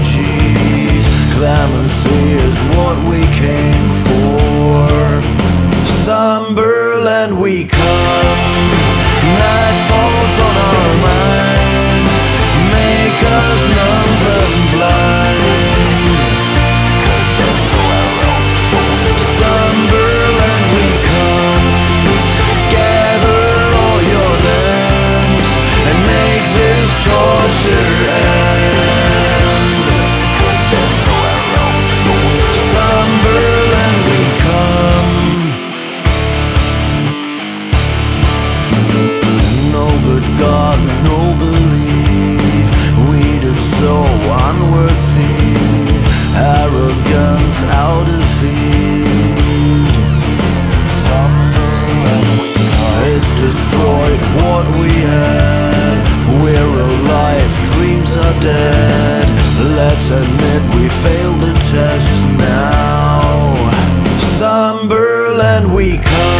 refugees. Clemency is what we came for. Sunderland we come. Night falls on our minds, make us numb and blind. 'Cause there's nowhere else to go. Sunderland we come. Gather all your limbs and make this torture end. 'Cause there's nowhere else to go. Sunderland we come. No good God, no belief. We did so unworthy. Arrogance out of feet. It's destroyed what we had. We're alive, dreams are dead. Let's admit we failed the test now. Sunderland we come.